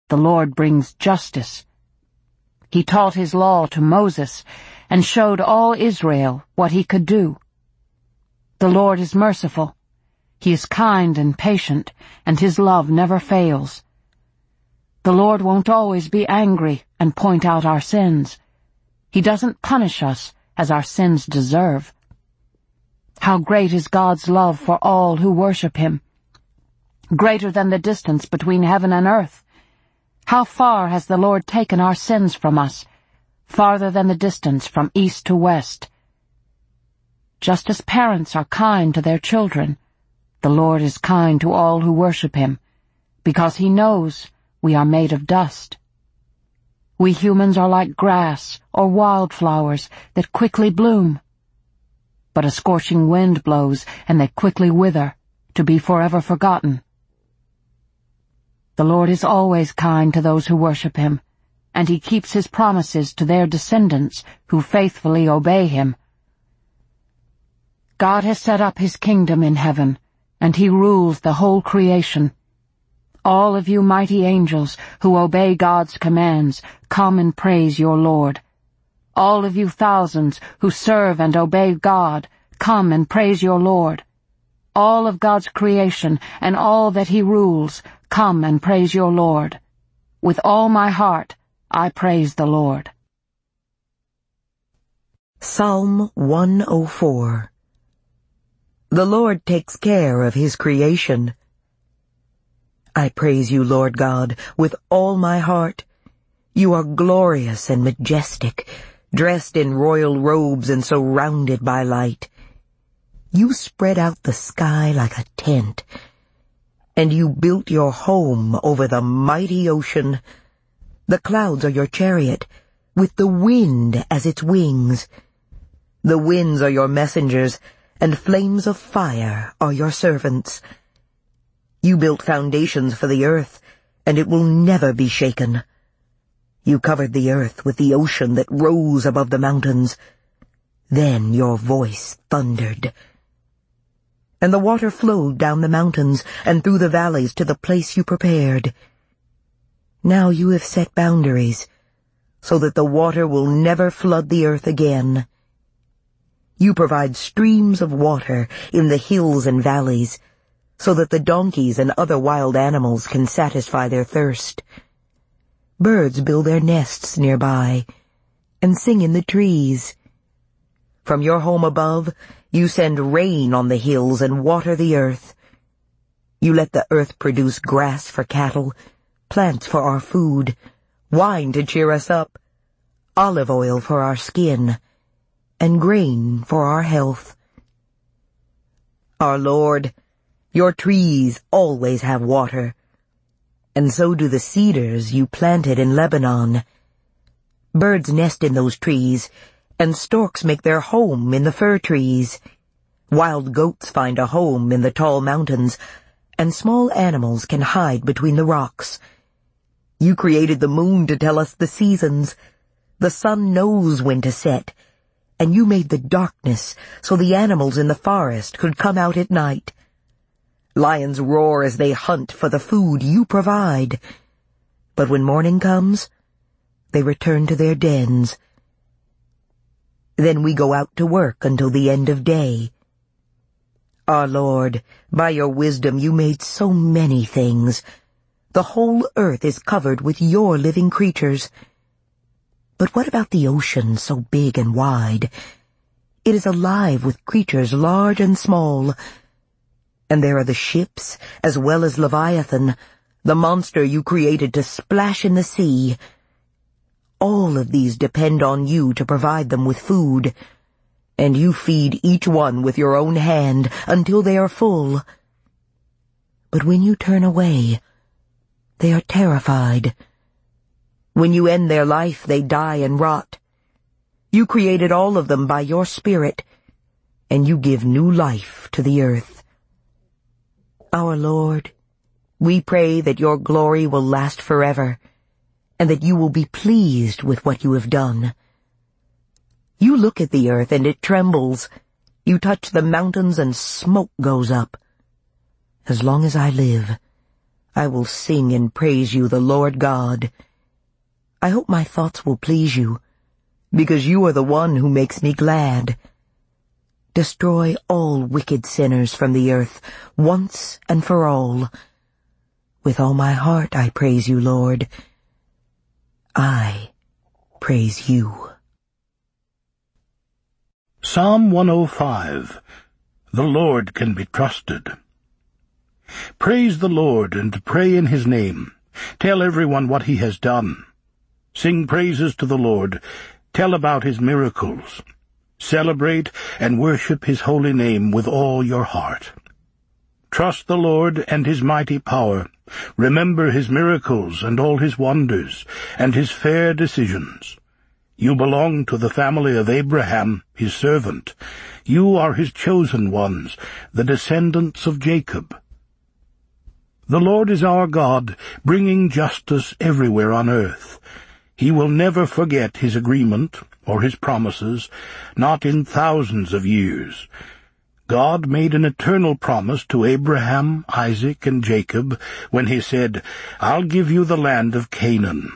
The Lord brings justice. He taught his law to Moses and showed all Israel what he could do. The Lord is merciful. He is kind and patient, and his love never fails. The Lord won't always be angry and point out our sins. He doesn't punish us as our sins deserve. How great is God's love for all who worship him! Greater than the distance between heaven and earth. How far has the Lord taken our sins from us? Farther than the distance from east to west. Just as parents are kind to their children, the Lord is kind to all who worship him, because he knows we are made of dust. We humans are like grass or wildflowers that quickly bloom. But a scorching wind blows and they quickly wither, to be forever forgotten. The Lord is always kind to those who worship him, and he keeps his promises to their descendants who faithfully obey him. God has set up his kingdom in heaven, and he rules the whole creation. All of you mighty angels who obey God's commands, come and praise your Lord. All of you thousands who serve and obey God, come and praise your Lord. All of God's creation and all that he rules, come and praise your Lord. With all my heart, I praise the Lord. Psalm 104. The Lord takes care of his creation. I praise you, Lord God, with all my heart. You are glorious and majestic, dressed in royal robes and surrounded by light. You spread out the sky like a tent, and you built your home over the mighty ocean. The clouds are your chariot, with the wind as its wings. The winds are your messengers, and flames of fire are your servants. You built foundations for the earth, and it will never be shaken. You covered the earth with the ocean that rose above the mountains. Then your voice thundered. And the water flowed down the mountains and through the valleys to the place you prepared. Now you have set boundaries, so that the water will never flood the earth again. You provide streams of water in the hills and valleys, so that the donkeys and other wild animals can satisfy their thirst. Birds build their nests nearby and sing in the trees. From your home above, you send rain on the hills and water the earth. You let the earth produce grass for cattle, plants for our food, wine to cheer us up, olive oil for our skin, and grain for our health. Our Lord, your trees always have water, and so do the cedars you planted in Lebanon. Birds nest in those trees, and storks make their home in the fir trees. Wild goats find a home in the tall mountains, and small animals can hide between the rocks. You created the moon to tell us the seasons. The sun knows when to set, and you made the darkness so the animals in the forest could come out at night. Lions roar as they hunt for the food you provide. But when morning comes, they return to their dens. Then we go out to work until the end of day. Our Lord, by your wisdom you made so many things. The whole earth is covered with your living creatures. But what about the ocean so big and wide? It is alive with creatures large and small. And there are the ships, as well as Leviathan, the monster you created to splash in the sea. All of these depend on you to provide them with food, and you feed each one with your own hand until they are full. But when you turn away, they are terrified. When you end their life, they die and rot. You created all of them by your Spirit, and you give new life to the earth. Our Lord, we pray that your glory will last forever, and that you will be pleased with what you have done. You look at the earth and it trembles. You touch the mountains and smoke goes up. As long as I live, I will sing and praise you, the Lord God. I hope my thoughts will please you, because you are the one who makes me glad. Destroy all wicked sinners from the earth, once and for all. With all my heart I praise you, Lord. I praise you. Psalm 105. The Lord can be trusted. Praise the Lord and pray in his name. Tell everyone what he has done. Sing praises to the Lord. Tell about his miracles. Celebrate and worship his holy name with all your heart. Trust the Lord and his mighty power. Remember his miracles and all his wonders, and his fair decisions. You belong to the family of Abraham, his servant. You are his chosen ones, the descendants of Jacob. The Lord is our God, bringing justice everywhere on earth. He will never forget his agreement or his promises, not in thousands of years. God made an eternal promise to Abraham, Isaac, and Jacob when he said, "I'll give you the land of Canaan."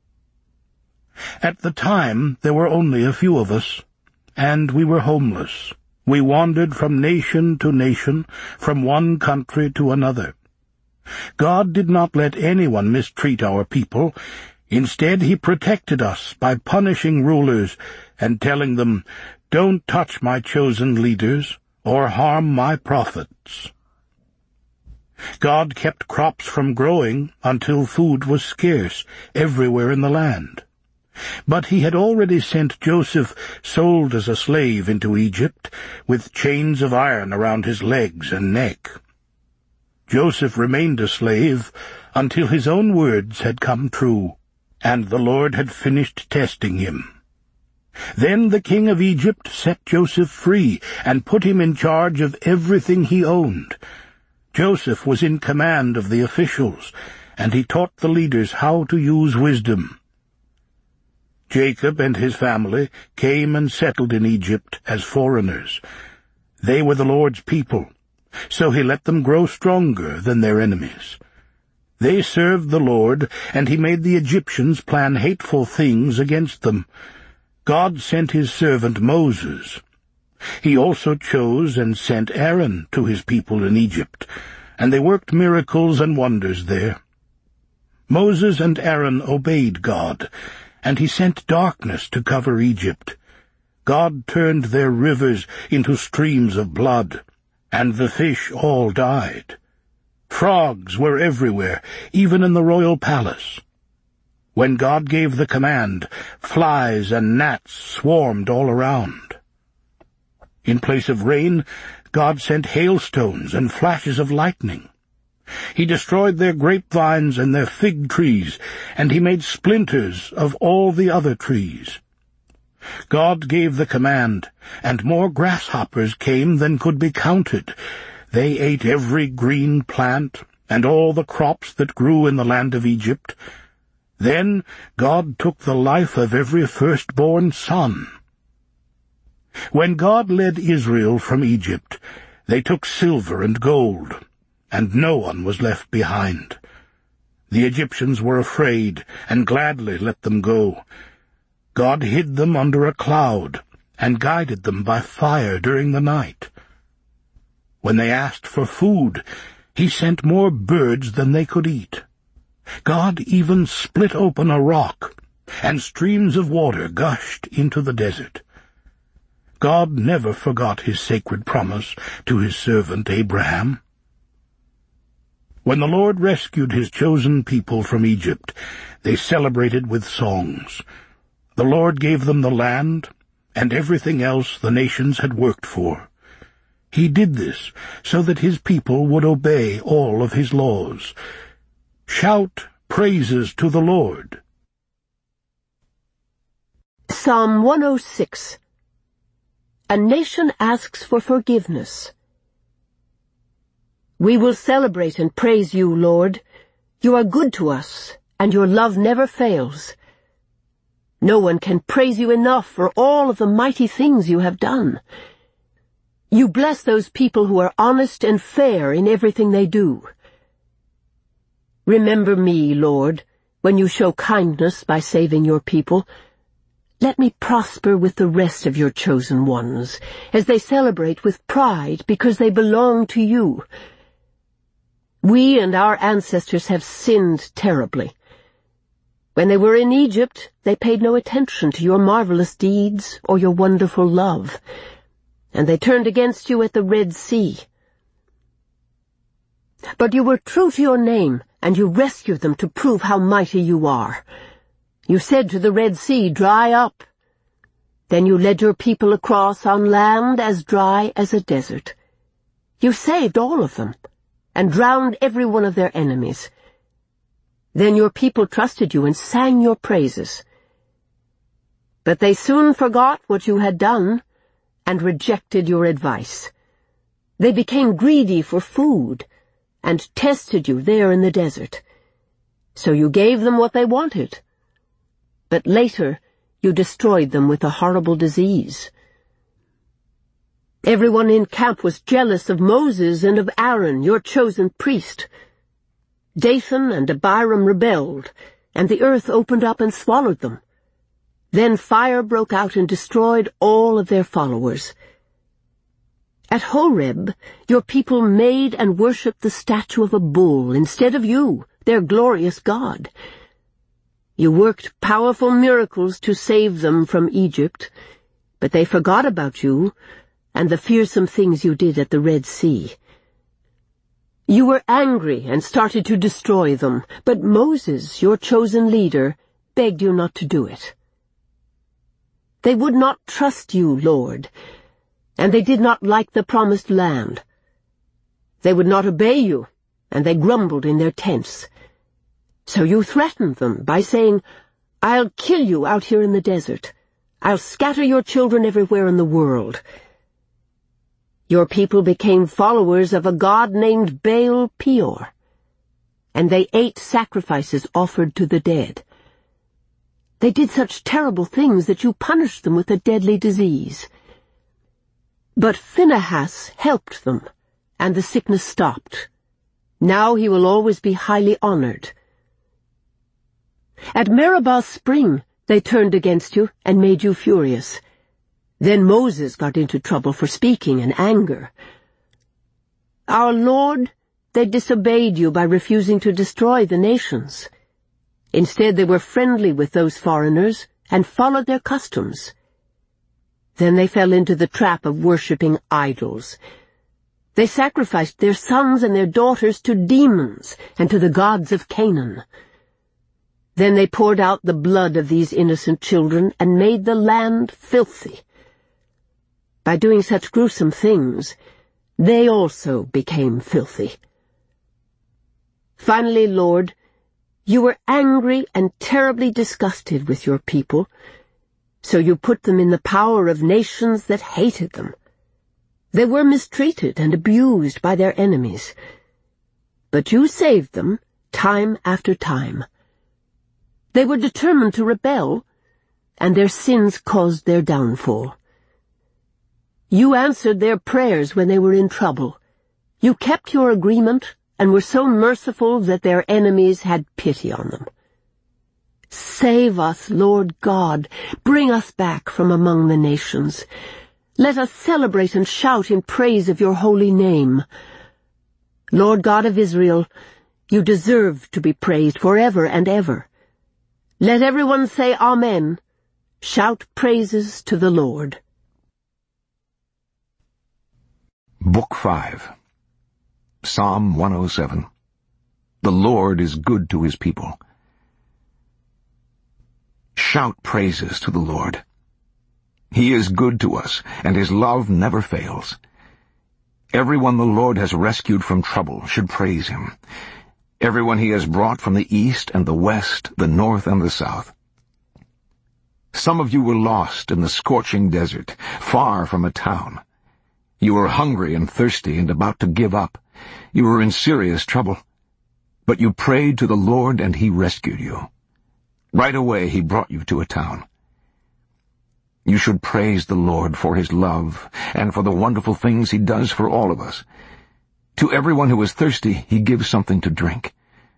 At the time, there were only a few of us, and we were homeless. We wandered from nation to nation, from one country to another. God did not let anyone mistreat our people. Instead, he protected us by punishing rulers and telling them, "Don't touch my chosen leaders or harm my prophets." God kept crops from growing until food was scarce everywhere in the land. But he had already sent Joseph, sold as a slave, into Egypt, with chains of iron around his legs and neck. Joseph remained a slave until his own words had come true, and the Lord had finished testing him. Then the king of Egypt set Joseph free and put him in charge of everything he owned. Joseph was in command of the officials, and he taught the leaders how to use wisdom. Jacob and his family came and settled in Egypt as foreigners. They were the Lord's people, so he let them grow stronger than their enemies. They served the Lord, and he made the Egyptians plan hateful things against them. God sent his servant Moses. He also chose and sent Aaron to his people in Egypt, and they worked miracles and wonders there. Moses and Aaron obeyed God, and he sent darkness to cover Egypt. God turned their rivers into streams of blood, and the fish all died. Frogs were everywhere, even in the royal palace. When God gave the command, flies and gnats swarmed all around. In place of rain, God sent hailstones and flashes of lightning. He destroyed their grapevines and their fig trees, and he made splinters of all the other trees. God gave the command, and more grasshoppers came than could be counted. They ate every green plant and all the crops that grew in the land of Egypt. Then God took the life of every firstborn son. When God led Israel from Egypt, they took silver and gold, and no one was left behind. The Egyptians were afraid and gladly let them go. God hid them under a cloud and guided them by fire during the night. When they asked for food, he sent more birds than they could eat. God even split open a rock, and streams of water gushed into the desert. God never forgot his sacred promise to his servant Abraham. When the Lord rescued his chosen people from Egypt, they celebrated with songs. The Lord gave them the land and everything else the nations had worked for. He did this so that his people would obey all of his laws. Shout praises to the Lord. Psalm 106. A nation asks for forgiveness. We will celebrate and praise you, Lord. You are good to us, and your love never fails. No one can praise you enough for all of the mighty things you have done. You bless those people who are honest and fair in everything they do. Remember me, Lord, when you show kindness by saving your people. Let me prosper with the rest of your chosen ones, as they celebrate with pride because they belong to you. We and our ancestors have sinned terribly. When they were in Egypt, they paid no attention to your marvelous deeds or your wonderful love, and they turned against you at the Red Sea. But you were true to your name, and you rescued them to prove how mighty you are. You said to the Red Sea, "Dry up." Then you led your people across on land as dry as a desert. You saved all of them, and drowned every one of their enemies. Then your people trusted you and sang your praises. But they soon forgot what you had done, and rejected your advice. They became greedy for food, and tested you there in the desert. So you gave them what they wanted. But later you destroyed them with a horrible disease. Everyone in camp was jealous of Moses and of Aaron, your chosen priest. Dathan and Abiram rebelled, and the earth opened up and swallowed them. Then fire broke out and destroyed all of their followers. At Horeb, your people made and worshipped the statue of a bull instead of you, their glorious God. You worked powerful miracles to save them from Egypt, but they forgot about you and the fearsome things you did at the Red Sea. You were angry and started to destroy them, but Moses, your chosen leader, begged you not to do it. They would not trust you, Lord, and they did not like the promised land. They would not obey you, and they grumbled in their tents. So you threatened them by saying, "I'll kill you out here in the desert. I'll scatter your children everywhere in the world." Your people became followers of a god named Baal Peor, and they ate sacrifices offered to the dead. They did such terrible things that you punished them with a deadly disease. But Phinehas helped them, and the sickness stopped. Now he will always be highly honored. At Meribah Spring, they turned against you and made you furious. Then Moses got into trouble for speaking in anger. Our Lord, they disobeyed you by refusing to destroy the nations. Instead, they were friendly with those foreigners and followed their customs. Then they fell into the trap of worshipping idols. They sacrificed their sons and their daughters to demons and to the gods of Canaan. Then they poured out the blood of these innocent children and made the land filthy. By doing such gruesome things, they also became filthy. Finally, Lord, you were angry and terribly disgusted with your people, so you put them in the power of nations that hated them. They were mistreated and abused by their enemies, but you saved them time after time. They were determined to rebel, and their sins caused their downfall. You answered their prayers when they were in trouble. You kept your agreement and were so merciful that their enemies had pity on them. Save us, Lord God. Bring us back from among the nations. Let us celebrate and shout in praise of your holy name. Lord God of Israel, you deserve to be praised forever and ever. Let everyone say Amen. Shout praises to the Lord. Book 5. Psalm 107. The Lord is good to his people. Shout praises to the Lord. He is good to us, and his love never fails. Everyone the Lord has rescued from trouble should praise him. Everyone he has brought from the east and the west, the north and the south. Some of you were lost in the scorching desert, far from a town. You were hungry and thirsty and about to give up. You were in serious trouble. But you prayed to the Lord, and he rescued you. Right away he brought you to a town. You should praise the Lord for his love and for the wonderful things he does for all of us. To everyone who is thirsty he gives something to drink.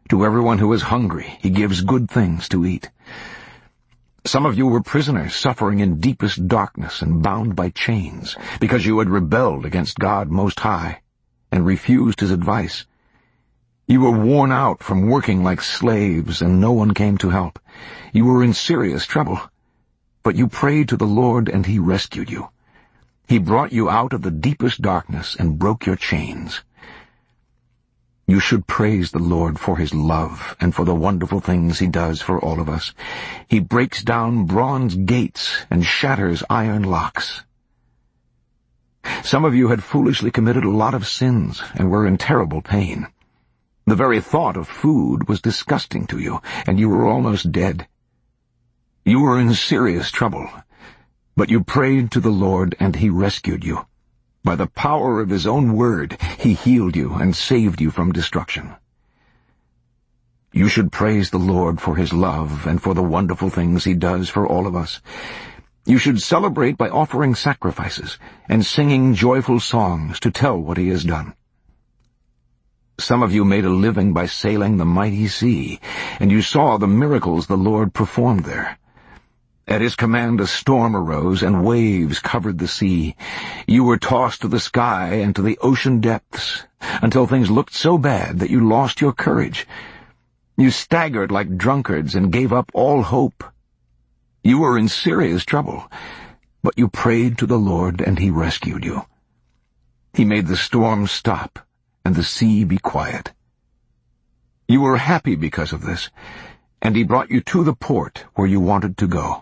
To everyone who is hungry, he gives good things to eat. Some of you were prisoners, suffering in deepest darkness and bound by chains, because you had rebelled against God Most High and refused his advice. You were worn out from working like slaves, and no one came to help. You were in serious trouble, but you prayed to the Lord, and he rescued you. He brought you out of the deepest darkness and broke your chains. You should praise the Lord for his love and for the wonderful things he does for all of us. He breaks down bronze gates and shatters iron locks. Some of you had foolishly committed a lot of sins and were in terrible pain. The very thought of food was disgusting to you, and you were almost dead. You were in serious trouble, but you prayed to the Lord, and he rescued you. By the power of his own word, he healed you and saved you from destruction. You should praise the Lord for his love and for the wonderful things he does for all of us. You should celebrate by offering sacrifices and singing joyful songs to tell what he has done. Some of you made a living by sailing the mighty sea, and you saw the miracles the Lord performed there. At his command a storm arose, and waves covered the sea. You were tossed to the sky and to the ocean depths, until things looked so bad that you lost your courage. You staggered like drunkards and gave up all hope. You were in serious trouble, but you prayed to the Lord, and he rescued you. He made the storm stop and the sea be quiet. You were happy because of this, and he brought you to the port where you wanted to go.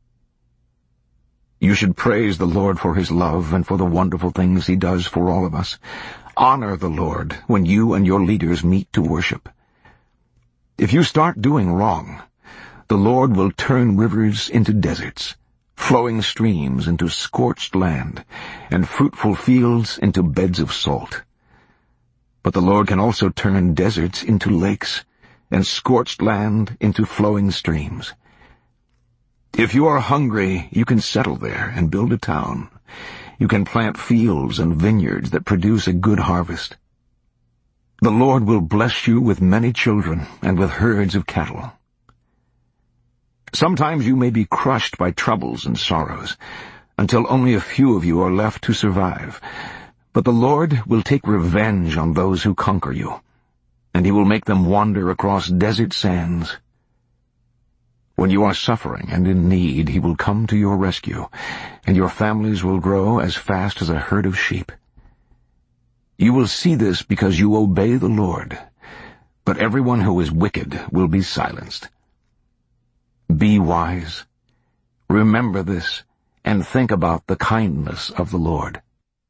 You should praise the Lord for his love and for the wonderful things he does for all of us. Honor the Lord when you and your leaders meet to worship. If you start doing wrong, the Lord will turn rivers into deserts, flowing streams into scorched land, and fruitful fields into beds of salt. But the Lord can also turn deserts into lakes, and scorched land into flowing streams. If you are hungry, you can settle there and build a town. You can plant fields and vineyards that produce a good harvest. The Lord will bless you with many children and with herds of cattle. Sometimes you may be crushed by troubles and sorrows, until only a few of you are left to survive. But the Lord will take revenge on those who conquer you, and he will make them wander across desert sands. When you are suffering and in need, he will come to your rescue, and your families will grow as fast as a herd of sheep. You will see this because you obey the Lord, but everyone who is wicked will be silenced. Be wise. Remember this, and think about the kindness of the Lord.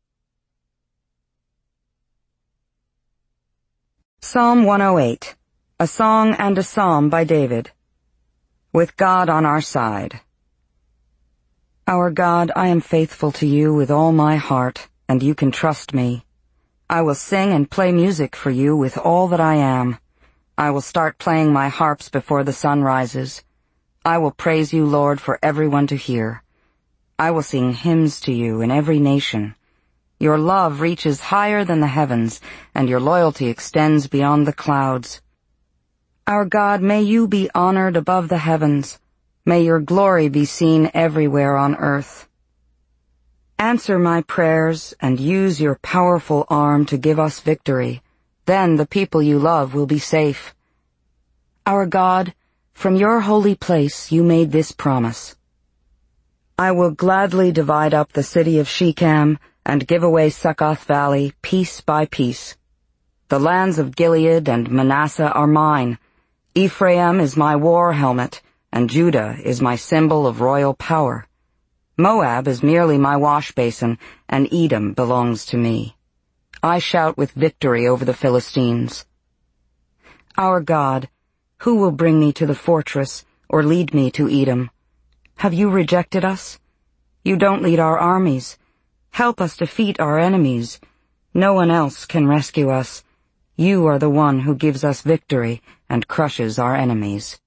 Psalm 108, a song and a psalm by David. With God on our side. Our God, I am faithful to you with all my heart, and you can trust me. I will sing and play music for you with all that I am. I will start playing my harps before the sun rises. I will praise you, Lord, for everyone to hear. I will sing hymns to you in every nation. Your love reaches higher than the heavens, and your loyalty extends beyond the clouds. Our God, may you be honored above the heavens. May your glory be seen everywhere on earth. Answer my prayers and use your powerful arm to give us victory. Then the people you love will be safe. Our God, from your holy place you made this promise. I will gladly divide up the city of Shechem and give away Succoth Valley piece by piece. The lands of Gilead and Manasseh are mine. Ephraim is my war helmet, and Judah is my symbol of royal power. Moab is merely my wash basin, and Edom belongs to me. I shout with victory over the Philistines. Our God, who will bring me to the fortress or lead me to Edom? Have you rejected us? You don't lead our armies. Help us defeat our enemies. No one else can rescue us. You are the one who gives us victory and crushes our enemies.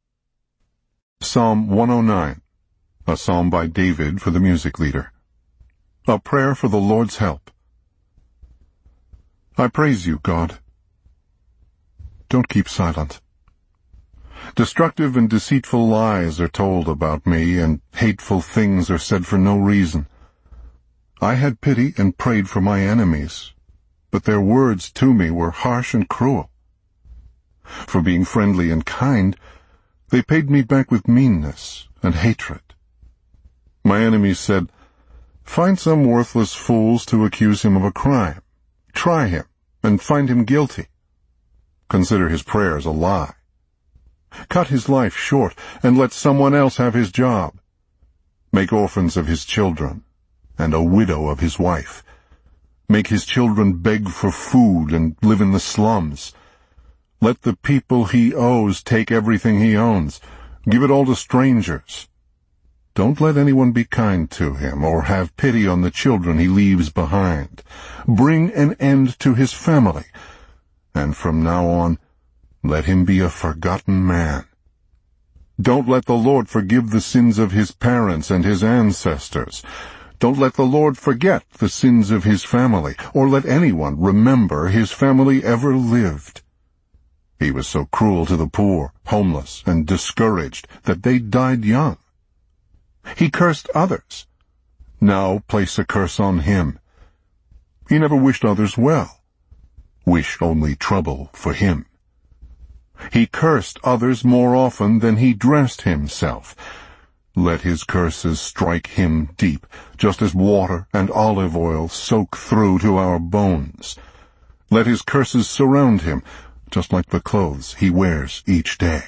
Psalm 109, a psalm by David for the music leader. A prayer for the Lord's help. I praise you, God. don't keep silent. Destructive and deceitful lies are told about me, and hateful things are said for no reason. I had pity and prayed for my enemies, but their words to me were harsh and cruel. For being friendly and kind, they paid me back with meanness and hatred. My enemies said, "Find some worthless fools to accuse him of a crime. Try him, and find him guilty. Consider his prayers a lie. Cut his life short, and let someone else have his job. Make orphans of his children, and a widow of his wife. Make his children beg for food and live in the slums. Let the people he owes take everything he owns. Give it all to strangers. Don't let anyone be kind to him or have pity on the children he leaves behind. Bring an end to his family, and from now on, let him be a forgotten man. Don't let the Lord forgive the sins of his parents and his ancestors. Don't let the Lord forget the sins of his family, or let anyone remember his family ever lived. He was so cruel to the poor, homeless, and discouraged that they died young. He cursed others. Now place a curse on him. He never wished others well. Wish only trouble for him. He cursed others more often than he dressed himself. Let his curses strike him deep, just as water and olive oil soak through to our bones. Let his curses surround him, just like the clothes he wears each day.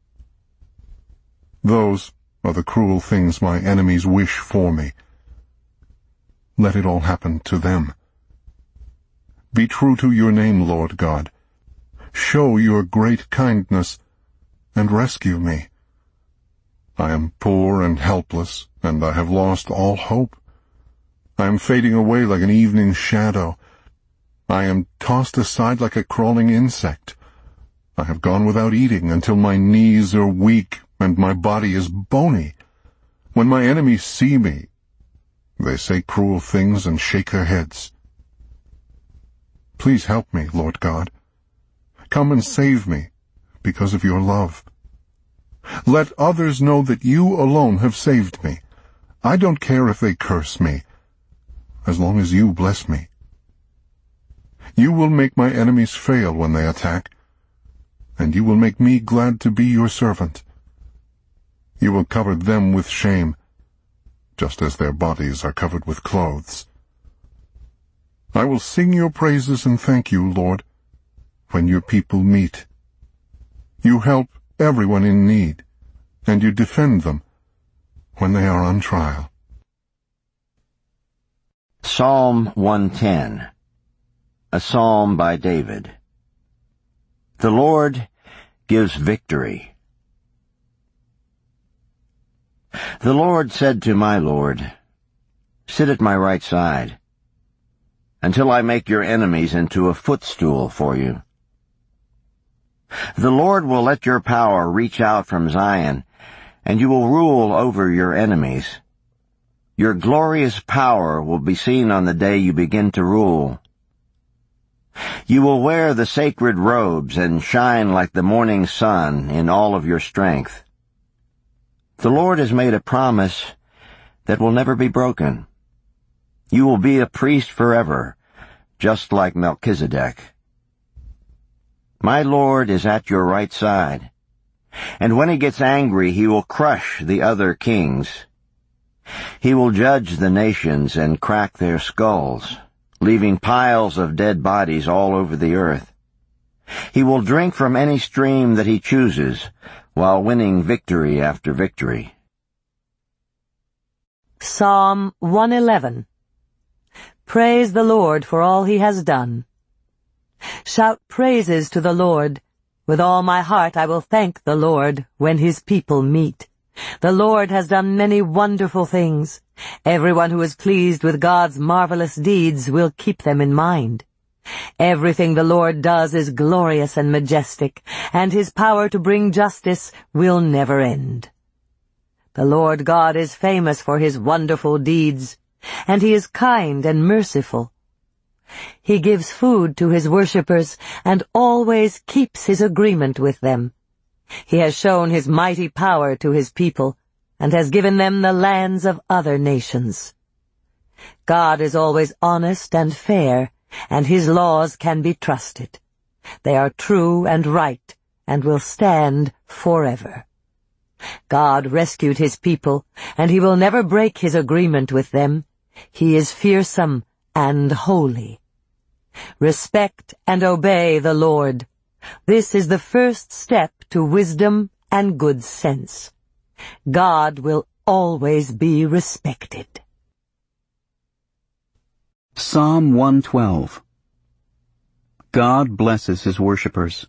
Those are the cruel things my enemies wish for me. Let it all happen to them. Be true to your name, Lord God. Show your great kindness and rescue me. I am poor and helpless, and I have lost all hope. I am fading away like an evening shadow. I am tossed aside like a crawling insect. I have gone without eating until my knees are weak and my body is bony. When my enemies see me, they say cruel things and shake their heads. Please help me, Lord God. Come and save me because of your love. Let others know that you alone have saved me. I don't care if they curse me, as long as you bless me. You will make my enemies fail when they attack, and you will make me glad to be your servant. You will cover them with shame, just as their bodies are covered with clothes. I will sing your praises and thank you, Lord, when your people meet. You help everyone in need, and you defend them when they are on trial. Psalm 110, a psalm by David. The Lord gives victory. The Lord said to my Lord, "Sit at my right side, until I make your enemies into a footstool for you." The Lord will let your power reach out from Zion, and you will rule over your enemies. Your glorious power will be seen on the day you begin to rule. You will wear the sacred robes and shine like the morning sun in all of your strength. The Lord has made a promise that will never be broken. You will be a priest forever, just like Melchizedek. My Lord is at your right side, and when he gets angry, he will crush the other kings. He will judge the nations and crack their skulls, leaving piles of dead bodies all over the earth. He will drink from any stream that he chooses, while winning victory after victory. Psalm 111. Praise the Lord for all he has done. Shout praises to the Lord. With all my heart I will thank the Lord when his people meet. The Lord has done many wonderful things. Everyone who is pleased with God's marvelous deeds will keep them in mind. Everything the Lord does is glorious and majestic, and his power to bring justice will never end. The Lord God is famous for his wonderful deeds, and he is kind and merciful. He gives food to his worshippers and always keeps his agreement with them. He has shown his mighty power to his people and has given them the lands of other nations. God is always honest and fair, and his laws can be trusted. They are true and right and will stand forever. God rescued his people, and he will never break his agreement with them. He is fearsome and holy. Respect and obey the Lord. This is the first step to wisdom and good sense. God will always be respected. Psalm 112. God blesses his worshippers.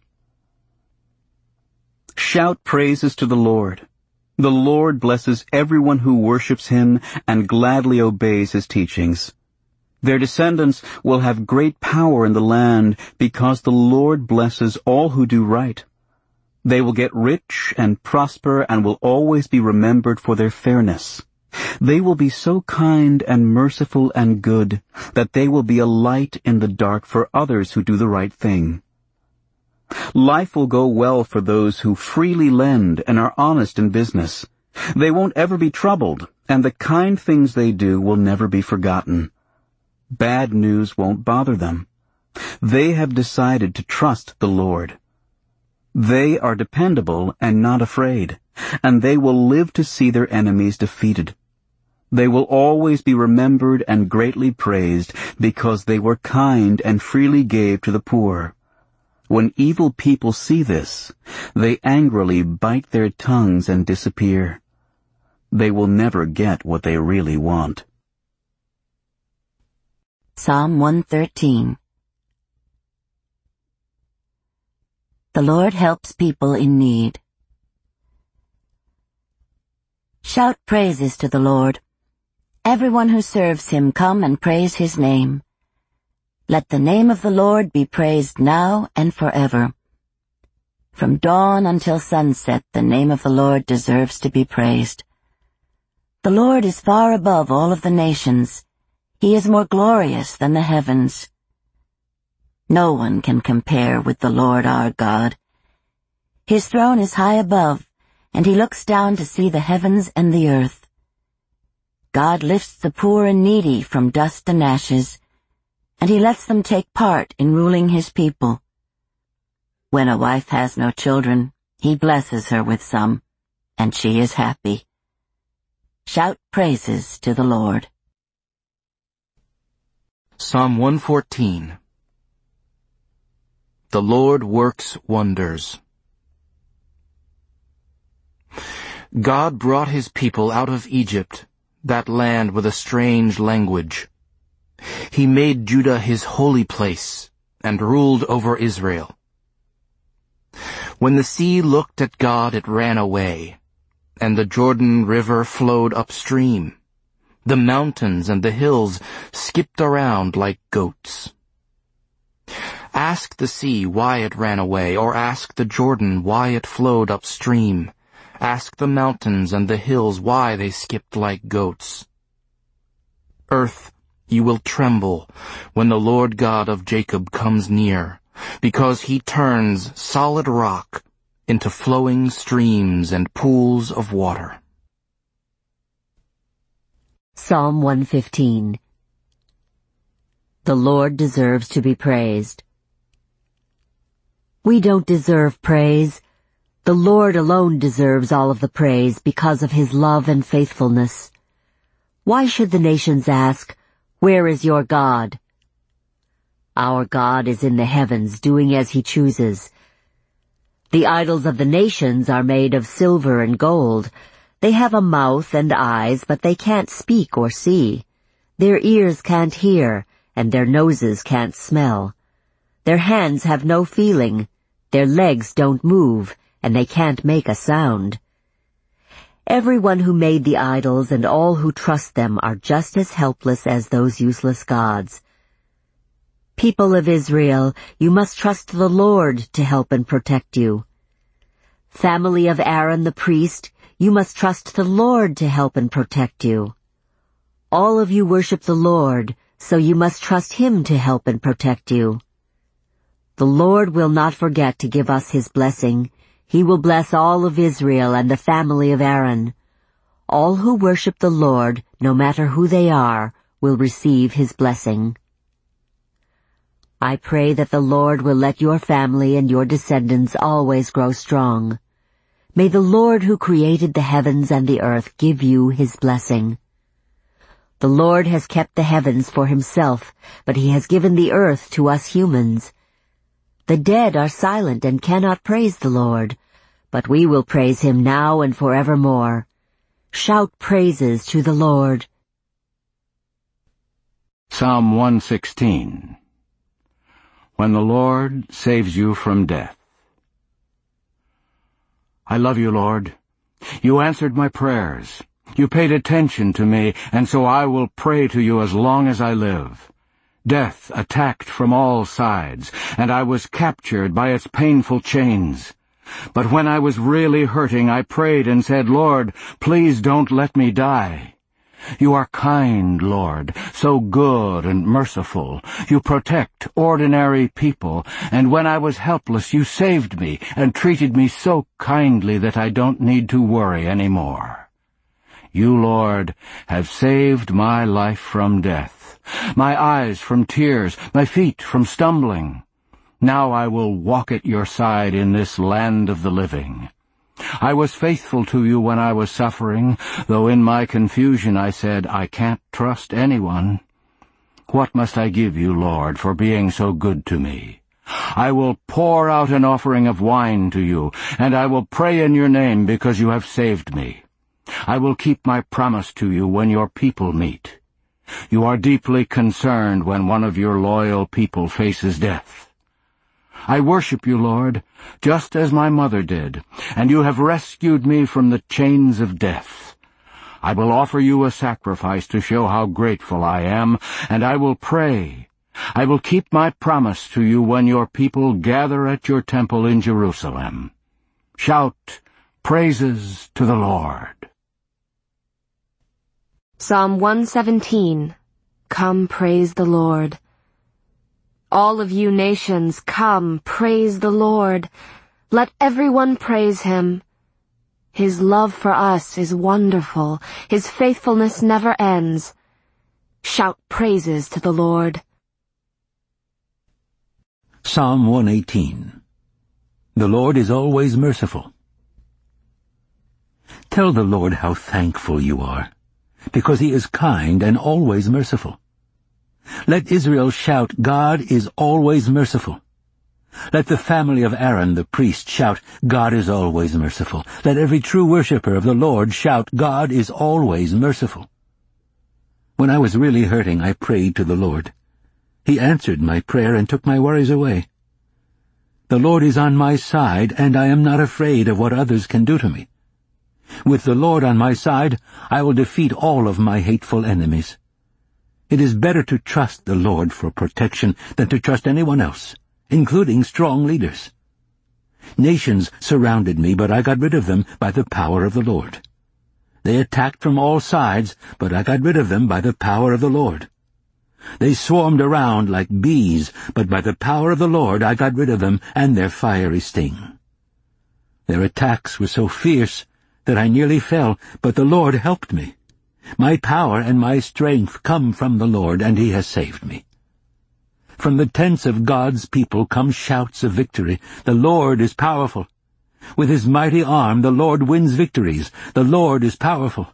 Shout praises to the Lord. The Lord blesses everyone who worships him and gladly obeys his teachings. Their descendants will have great power in the land because the Lord blesses all who do right. They will get rich and prosper and will always be remembered for their fairness. They will be so kind and merciful and good that they will be a light in the dark for others who do the right thing. Life will go well for those who freely lend and are honest in business. They won't ever be troubled, and the kind things they do will never be forgotten. Bad news won't bother them. They have decided to trust the Lord. They are dependable and not afraid, and they will live to see their enemies defeated. They will always be remembered and greatly praised because they were kind and freely gave to the poor. When evil people see this, they angrily bite their tongues and disappear. They will never get what they really want. Psalm 113. The Lord helps people in need. Shout praises to the Lord. Everyone who serves him, come and praise his name. Let the name of the Lord be praised now and forever. From dawn until sunset, the name of the Lord deserves to be praised. The Lord is far above all of the nations. He is more glorious than the heavens. No one can compare with the Lord our God. His throne is high above, and he looks down to see the heavens and the earth. God lifts the poor and needy from dust and ashes, and he lets them take part in ruling his people. When a wife has no children, he blesses her with some, and she is happy. Shout praises to the Lord. Psalm 114. The Lord works wonders. God brought his people out of Egypt, that land with a strange language. He made Judah his holy place and ruled over Israel. When the sea looked at God, it ran away, and the Jordan River flowed upstream. The mountains and the hills skipped around like goats. Ask the sea why it ran away, or ask the Jordan why it flowed upstream. Ask the mountains and the hills why they skipped like goats. Earth, you will tremble when the Lord God of Jacob comes near, because he turns solid rock into flowing streams and pools of water. Psalm 115. The Lord deserves to be praised. We don't deserve praise. The Lord alone deserves all of the praise because of his love and faithfulness. Why should the nations ask, "Where is your God?" Our God is in the heavens, doing as he chooses. The idols of the nations are made of silver and gold. They have a mouth and eyes, but they can't speak or see. Their ears can't hear, and their noses can't smell. Their hands have no feeling. Their legs don't move, and they can't make a sound. Everyone who made the idols and all who trust them are just as helpless as those useless gods. People of Israel, you must trust the Lord to help and protect you. Family of Aaron the priest, you must trust the Lord to help and protect you. All of you worship the Lord, so you must trust him to help and protect you. The Lord will not forget to give us his blessing. He will bless all of Israel and the family of Aaron. All who worship the Lord, no matter who they are, will receive his blessing. I pray that the Lord will let your family and your descendants always grow strong. May the Lord who created the heavens and the earth give you his blessing. The Lord has kept the heavens for himself, but he has given the earth to us humans. The dead are silent and cannot praise the Lord, but we will praise him now and forevermore. Shout praises to the Lord. Psalm 116. When the Lord saves you from death. I love you, Lord. You answered my prayers. You paid attention to me, and so I will pray to you as long as I live. Death attacked from all sides, and I was captured by its painful chains. But when I was really hurting, I prayed and said, Lord, please don't let me die. You are kind, Lord, so good and merciful. You protect ordinary people, and when I was helpless, you saved me and treated me so kindly that I don't need to worry anymore. You, Lord, have saved my life from death, my eyes from tears, my feet from stumbling. Now I will walk at your side in this land of the living. I was faithful to you when I was suffering, though in my confusion I said, I can't trust anyone. What must I give you, Lord, for being so good to me? I will pour out an offering of wine to you, and I will pray in your name because you have saved me. I will keep my promise to you when your people meet. You are deeply concerned when one of your loyal people faces death. I worship you, Lord, just as my mother did, and you have rescued me from the chains of death. I will offer you a sacrifice to show how grateful I am, and I will pray. I will keep my promise to you when your people gather at your temple in Jerusalem. Shout praises to the Lord. Psalm 117. Come, praise the Lord. All of you nations, come, praise the Lord. Let everyone praise him. His love for us is wonderful. His faithfulness never ends. Shout praises to the Lord. Psalm 118. The Lord is always merciful. Tell the Lord how thankful you are, because he is kind and always merciful. Let Israel shout, God is always merciful. Let the family of Aaron the priest shout, God is always merciful. Let every true worshipper of the Lord shout, God is always merciful. When I was really hurting, I prayed to the Lord. He answered my prayer and took my worries away. The Lord is on my side, and I am not afraid of what others can do to me. With the Lord on my side, I will defeat all of my hateful enemies. It is better to trust the Lord for protection than to trust anyone else, including strong leaders. Nations surrounded me, but I got rid of them by the power of the Lord. They attacked from all sides, but I got rid of them by the power of the Lord. They swarmed around like bees, but by the power of the Lord I got rid of them and their fiery sting. Their attacks were so fierce that I nearly fell, but the Lord helped me. My power and my strength come from the Lord, and he has saved me. From the tents of God's people come shouts of victory. The Lord is powerful. With his mighty arm the Lord wins victories. The Lord is powerful.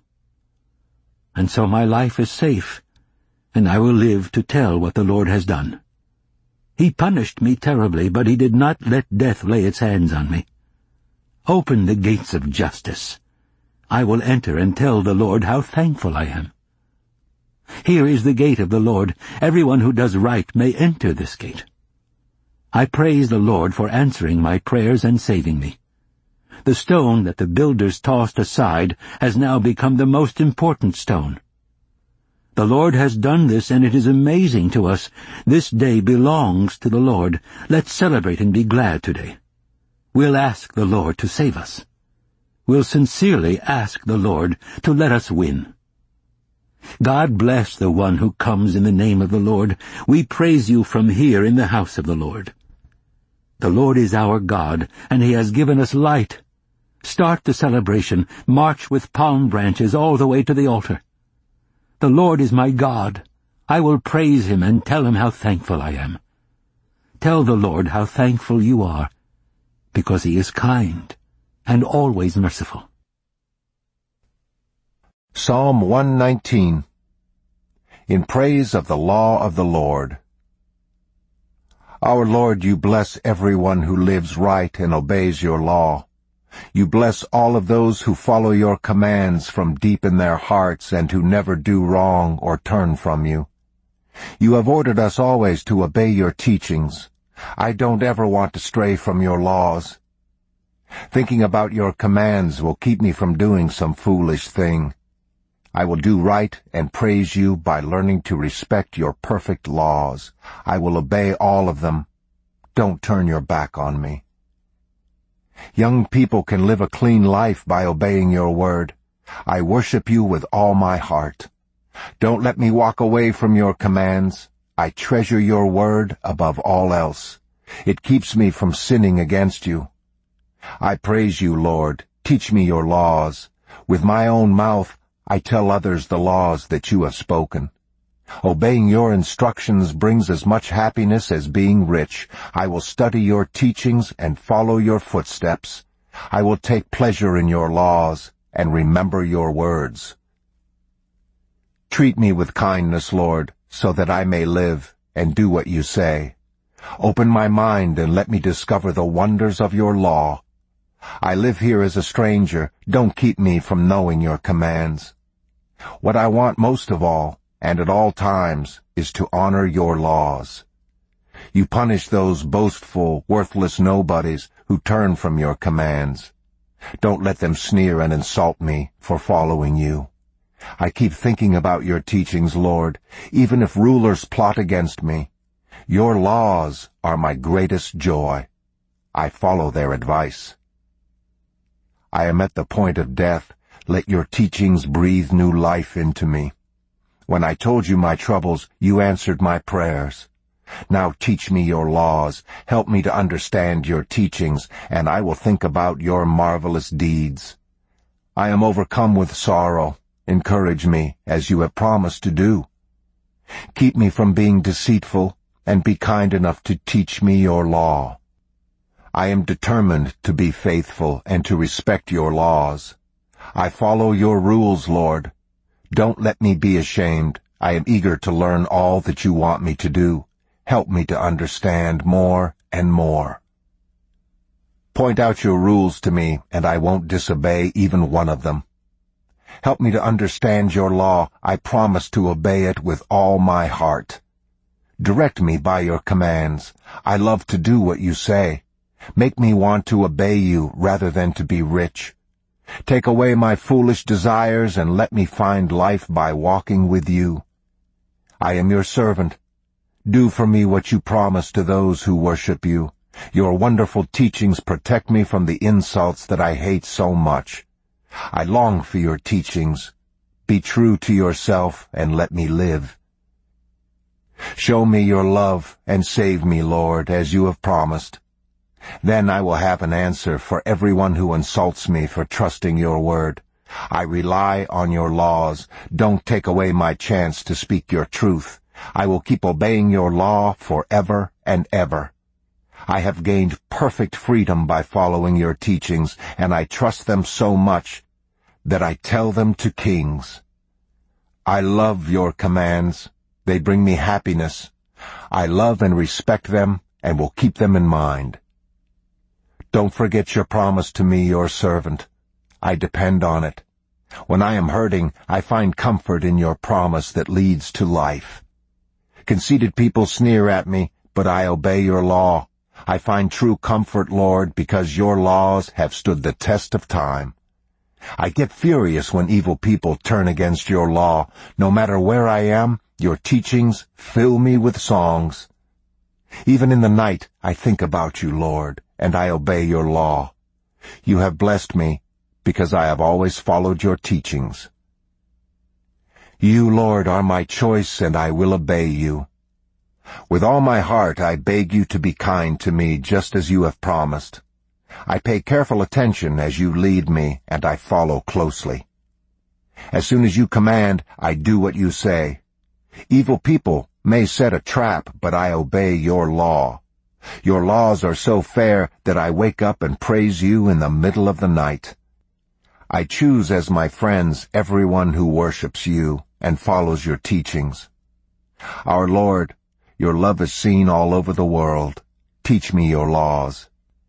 And so my life is safe, and I will live to tell what the Lord has done. He punished me terribly, but he did not let death lay its hands on me. Open the gates of justice. I will enter and tell the Lord how thankful I am. Here is the gate of the Lord. Everyone who does right may enter this gate. I praise the Lord for answering my prayers and saving me. The stone that the builders tossed aside has now become the most important stone. The Lord has done this, and it is amazing to us. This day belongs to the Lord. Let's celebrate and be glad today. We'll ask the Lord to save us. We'll sincerely ask the Lord to let us win. God bless the one who comes in the name of the Lord. We praise you from here in the house of the Lord. The Lord is our God, and he has given us light. Start the celebration. March with palm branches all the way to the altar. The Lord is my God. I will praise him and tell him how thankful I am. Tell the Lord how thankful you are, because he is kind and always merciful. Psalm 119. In praise of the law of the Lord. Our Lord, you bless everyone who lives right and obeys your law. You bless all of those who follow your commands from deep in their hearts and who never do wrong or turn from you. You have ordered us always to obey your teachings. I don't ever want to stray from your laws. Thinking about your commands will keep me from doing some foolish thing. I will do right and praise you by learning to respect your perfect laws. I will obey all of them. Don't turn your back on me. Young people can live a clean life by obeying your word. I worship you with all my heart. Don't let me walk away from your commands. I treasure your word above all else. It keeps me from sinning against you. I praise you, Lord. Teach me your laws. With my own mouth, I tell others the laws that you have spoken. Obeying your instructions brings as much happiness as being rich. I will study your teachings and follow your footsteps. I will take pleasure in your laws and remember your words. Treat me with kindness, Lord, so that I may live and do what you say. Open my mind and let me discover the wonders of your law. I live here as a stranger. Don't keep me from knowing your commands. What I want most of all, and at all times, is to honor your laws. You punish those boastful, worthless nobodies who turn from your commands. Don't let them sneer and insult me for following you. I keep thinking about your teachings, Lord, even if rulers plot against me. Your laws are my greatest joy. I follow their advice. I am at the point of death. Let your teachings breathe new life into me. When I told you my troubles, you answered my prayers. Now teach me your laws. Help me to understand your teachings, and I will think about your marvelous deeds. I am overcome with sorrow. Encourage me, as you have promised to do. Keep me from being deceitful, and be kind enough to teach me your law. I am determined to be faithful and to respect your laws. I follow your rules, Lord. Don't let me be ashamed. I am eager to learn all that you want me to do. Help me to understand more and more. Point out your rules to me, and I won't disobey even one of them. Help me to understand your law. I promise to obey it with all my heart. Direct me by your commands. I love to do what you say. Make me want to obey you rather than to be rich. Take away my foolish desires and let me find life by walking with you. I am your servant. Do for me what you promise to those who worship you. Your wonderful teachings protect me from the insults that I hate so much. I long for your teachings. Be true to yourself and let me live. Show me your love and save me, Lord, as you have promised. Then I will have an answer for everyone who insults me for trusting your word. I rely on your laws. Don't take away my chance to speak your truth. I will keep obeying your law forever and ever. I have gained perfect freedom by following your teachings, and I trust them so much that I tell them to kings. I love your commands. They bring me happiness. I love and respect them and will keep them in mind. Don't forget your promise to me, your servant. I depend on it. When I am hurting, I find comfort in your promise that leads to life. Conceited people sneer at me, but I obey your law. I find true comfort, Lord, because your laws have stood the test of time. I get furious when evil people turn against your law. No matter where I am, your teachings fill me with songs. Even in the night, I think about you, Lord, and I obey your law. You have blessed me because I have always followed your teachings. You, Lord, are my choice, and I will obey you. With all my heart I beg you to be kind to me, just as you have promised. I pay careful attention as you lead me, and I follow closely. As soon as you command, I do what you say. Evil people may set a trap, but I obey your law. Your laws are so fair that I wake up and praise you in the middle of the night. I choose as my friends everyone who worships you and follows your teachings. Our Lord, your love is seen all over the world. Teach me your laws.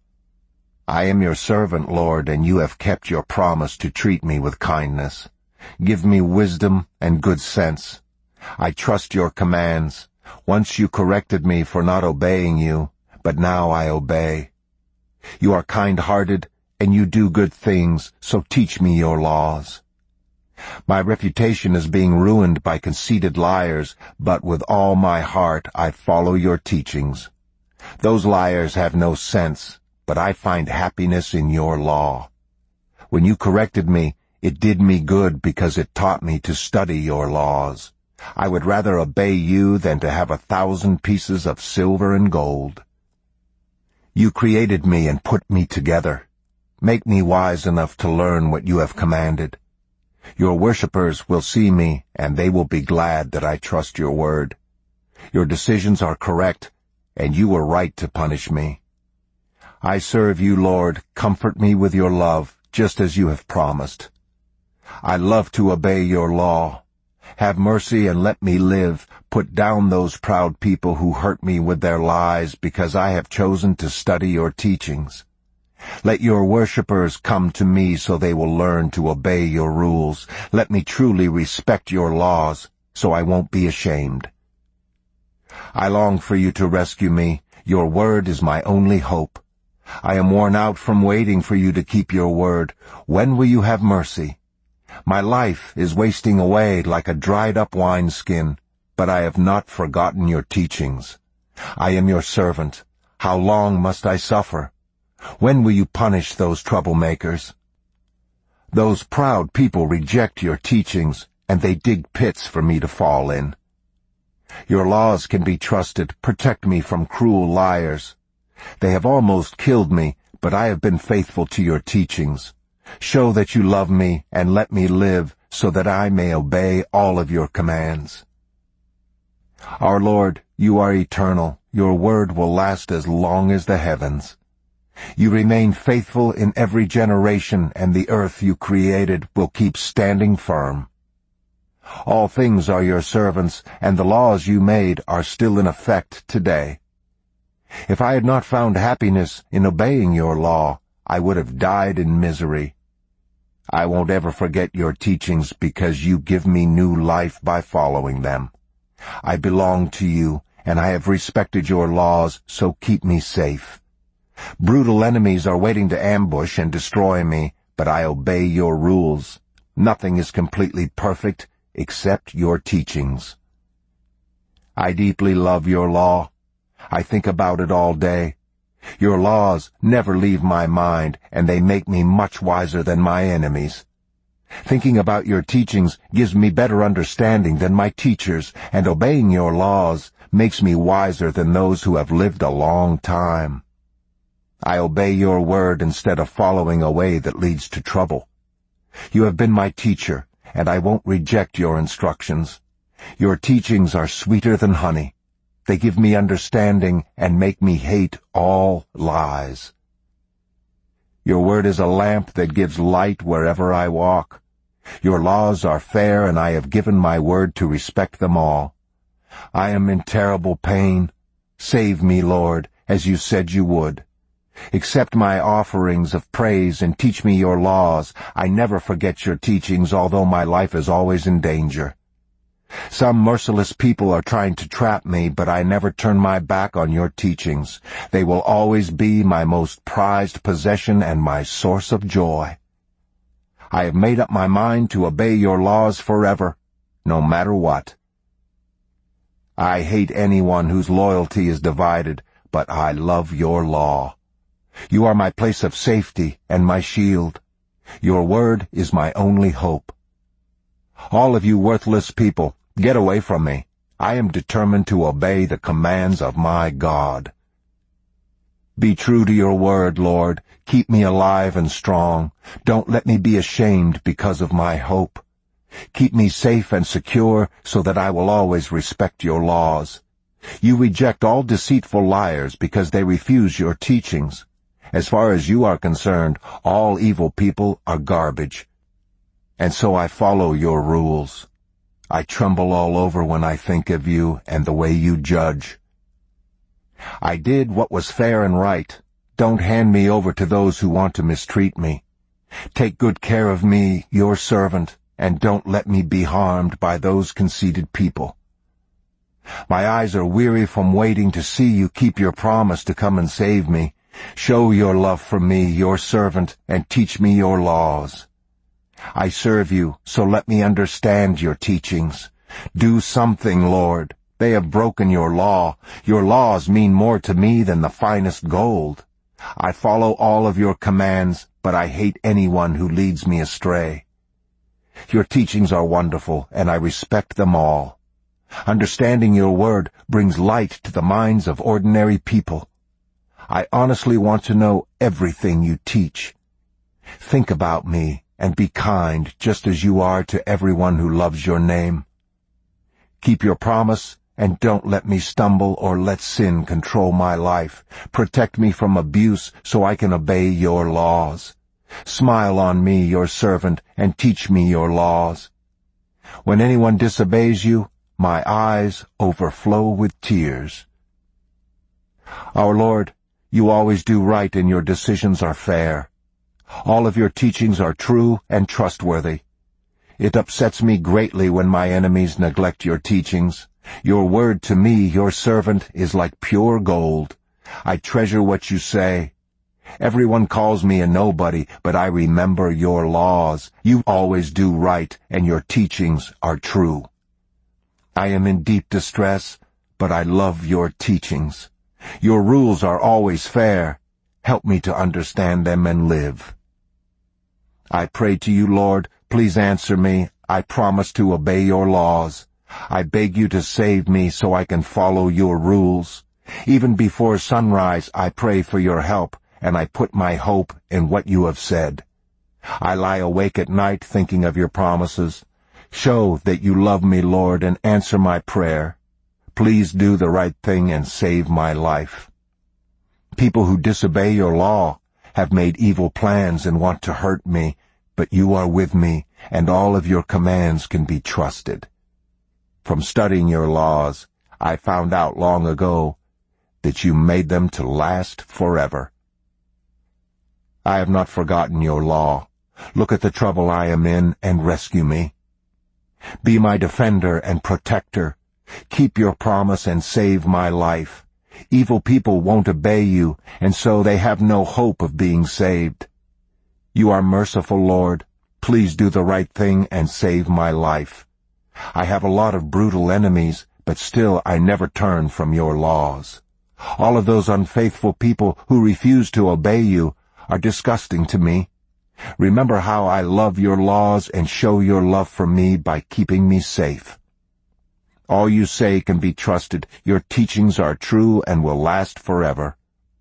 I am your servant, Lord, and you have kept your promise to treat me with kindness. Give me wisdom and good sense. I trust your commands. Once you corrected me for not obeying you, but now I obey. You are kind-hearted, and you do good things, so teach me your laws. My reputation is being ruined by conceited liars, but with all my heart I follow your teachings. Those liars have no sense, but I find happiness in your law. When you corrected me, it did me good because it taught me to study your laws. I would rather obey you than to have 1,000 pieces of silver and gold. You created me and put me together. Make me wise enough to learn what you have commanded. Your worshippers will see me, and they will be glad that I trust your word. Your decisions are correct, and you were right to punish me. I serve you, Lord. Comfort me with your love, just as you have promised. I love to obey your law. Have mercy and let me live. Put down those proud people who hurt me with their lies, because I have chosen to study your teachings. Let your worshippers come to me so they will learn to obey your rules. Let me truly respect your laws, so I won't be ashamed. I long for you to rescue me. Your word is my only hope. I am worn out from waiting for you to keep your word. When will you have mercy? My life is wasting away like a dried-up wineskin, but I have not forgotten your teachings. I am your servant. How long must I suffer? When will you punish those troublemakers? Those proud people reject your teachings, and they dig pits for me to fall in. Your laws can be trusted. Protect me from cruel liars. They have almost killed me, but I have been faithful to your teachings. Show that you love me and let me live so that I may obey all of your commands. Our Lord, you are eternal. Your word will last as long as the heavens. You remain faithful in every generation, and the earth you created will keep standing firm. All things are your servants, and the laws you made are still in effect today. If I had not found happiness in obeying your law, I would have died in misery. I won't ever forget your teachings because you give me new life by following them. I belong to you, and I have respected your laws, so keep me safe. Brutal enemies are waiting to ambush and destroy me, but I obey your rules. Nothing is completely perfect except your teachings. I deeply love your law. I think about it all day. Your laws never leave my mind, and they make me much wiser than my enemies. Thinking about your teachings gives me better understanding than my teachers, and obeying your laws makes me wiser than those who have lived a long time. I obey your word instead of following a way that leads to trouble. You have been my teacher, and I won't reject your instructions. Your teachings are sweeter than honey. They give me understanding and make me hate all lies. Your word is a lamp that gives light wherever I walk. Your laws are fair, and I have given my word to respect them all. I am in terrible pain. Save me, Lord, as you said you would. Accept my offerings of praise and teach me your laws. I never forget your teachings, although my life is always in danger. Some merciless people are trying to trap me, but I never turn my back on your teachings. They will always be my most prized possession and my source of joy. I have made up my mind to obey your laws forever, no matter what. I hate anyone whose loyalty is divided, but I love your law. You are my place of safety and my shield. Your word is my only hope. All of you worthless people, get away from me. I am determined to obey the commands of my God. Be true to your word, Lord. Keep me alive and strong. Don't let me be ashamed because of my hope. Keep me safe and secure so that I will always respect your laws. You reject all deceitful liars because they refuse your teachings. As far as you are concerned, all evil people are garbage. And so I follow your rules. I tremble all over when I think of you and the way you judge. I did what was fair and right. Don't hand me over to those who want to mistreat me. Take good care of me, your servant, and don't let me be harmed by those conceited people. My eyes are weary from waiting to see you keep your promise to come and save me. Show your love for me, your servant, and teach me your laws. I serve you, so let me understand your teachings. Do something, Lord. They have broken your law. Your laws mean more to me than the finest gold. I follow all of your commands, but I hate anyone who leads me astray. Your teachings are wonderful, and I respect them all. Understanding your word brings light to the minds of ordinary people. I honestly want to know everything you teach. Think about me and be kind just as you are to everyone who loves your name. Keep your promise and don't let me stumble or let sin control my life. Protect me from abuse so I can obey your laws. Smile on me, your servant, and teach me your laws. When anyone disobeys you, my eyes overflow with tears. Our Lord, you always do right and your decisions are fair. All of your teachings are true and trustworthy. It upsets me greatly when my enemies neglect your teachings. Your word to me, your servant, is like pure gold. I treasure what you say. Everyone calls me a nobody, but I remember your laws. You always do right, and your teachings are true. I am in deep distress, but I love your teachings. Your rules are always fair. Help me to understand them and live. I pray to you, Lord, please answer me. I promise to obey your laws. I beg you to save me so I can follow your rules. Even before sunrise, I pray for your help, and I put my hope in what you have said. I lie awake at night thinking of your promises. Show that you love me, Lord, and answer my prayer. Please do the right thing and save my life. People who disobey your law have made evil plans and want to hurt me, but you are with me, and all of your commands can be trusted. From studying your laws, I found out long ago that you made them to last forever. I have not forgotten your law. Look at the trouble I am in and rescue me. Be my defender and protector. Keep your promise and save my life. Evil people won't obey you, and so they have no hope of being saved. You are merciful, Lord. Please do the right thing and save my life. I have a lot of brutal enemies, but still I never turn from your laws. All of those unfaithful people who refuse to obey you are disgusting to me. Remember how I love your laws and show your love for me by keeping me safe. All you say can be trusted. Your teachings are true and will last forever.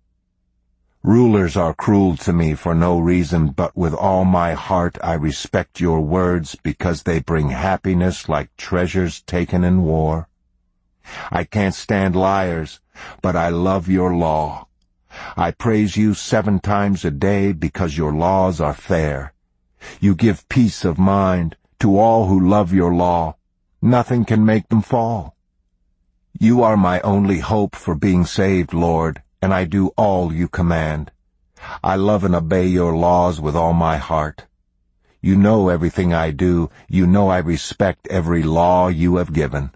Rulers are cruel to me for no reason, but with all my heart I respect your words because they bring happiness like treasures taken in war. I can't stand liars, but I love your law. I praise you 7 times a day because your laws are fair. You give peace of mind to all who love your law. Nothing can make them fall. You are my only hope for being saved, Lord, and I do all you command. I love and obey your laws with all my heart. You know everything I do. You know I respect every law you have given.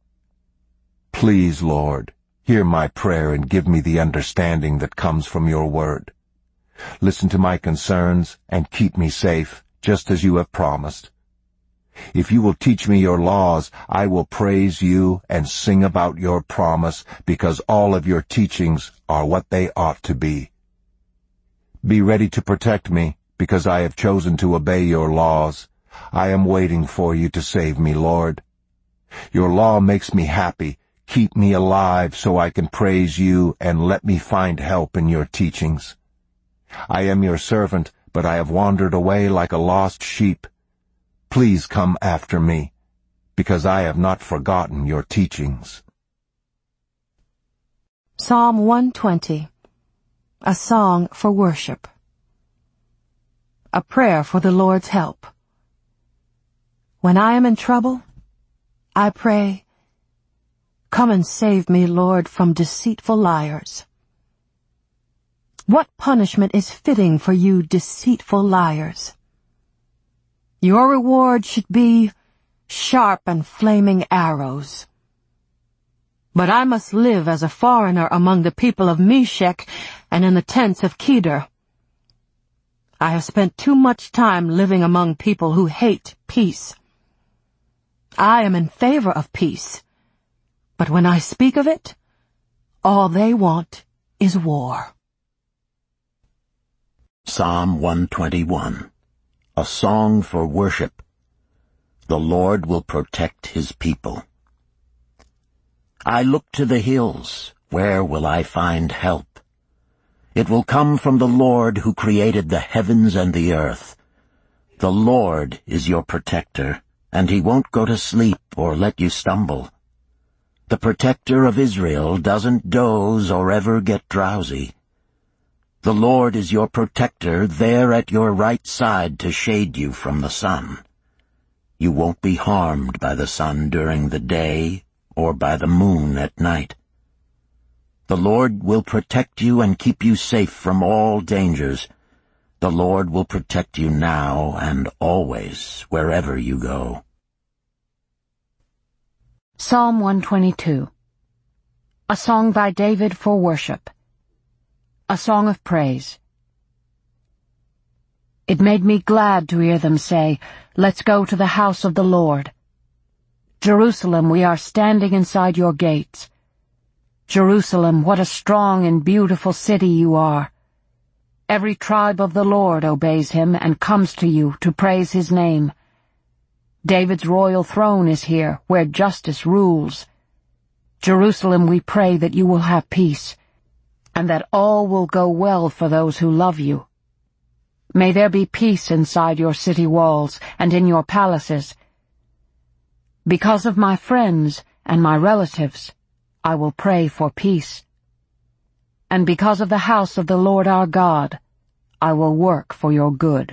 Please, Lord, hear my prayer and give me the understanding that comes from your word. Listen to my concerns and keep me safe, just as you have promised. If you will teach me your laws, I will praise you and sing about your promise, because all of your teachings are what they ought to be. Be ready to protect me, because I have chosen to obey your laws. I am waiting for you to save me, Lord. Your law makes me happy. Keep me alive so I can praise you, and let me find help in your teachings. I am your servant, but I have wandered away like a lost sheep. Please come after me, because I have not forgotten your teachings. Psalm 120, a song for worship. A prayer for the Lord's help. When I am in trouble, I pray, "Come and save me, Lord, from deceitful liars." What punishment is fitting for you deceitful liars? Your reward should be sharp and flaming arrows. But I must live as a foreigner among the people of Meshech and in the tents of Kedar. I have spent too much time living among people who hate peace. I am in favor of peace, but when I speak of it, all they want is war. Psalm 121, a song for worship. The Lord will protect his people. I look to the hills. Where will I find help? It will come from the Lord who created the heavens and the earth. The Lord is your protector, and he won't go to sleep or let you stumble. The protector of Israel doesn't doze or ever get drowsy. The Lord is your protector there at your right side to shade you from the sun. You won't be harmed by the sun during the day or by the moon at night. The Lord will protect you and keep you safe from all dangers. The Lord will protect you now and always, wherever you go. Psalm 122, a song by David for worship. A song of praise. It made me glad to hear them say, "Let's go to the house of the Lord." Jerusalem, we are standing inside your gates. Jerusalem, what a strong and beautiful city you are. Every tribe of the Lord obeys him and comes to you to praise his name. David's royal throne is here, where justice rules. Jerusalem, we pray that you will have peace, and that all will go well for those who love you. May there be peace inside your city walls and in your palaces. Because of my friends and my relatives, I will pray for peace. And because of the house of the Lord our God, I will work for your good.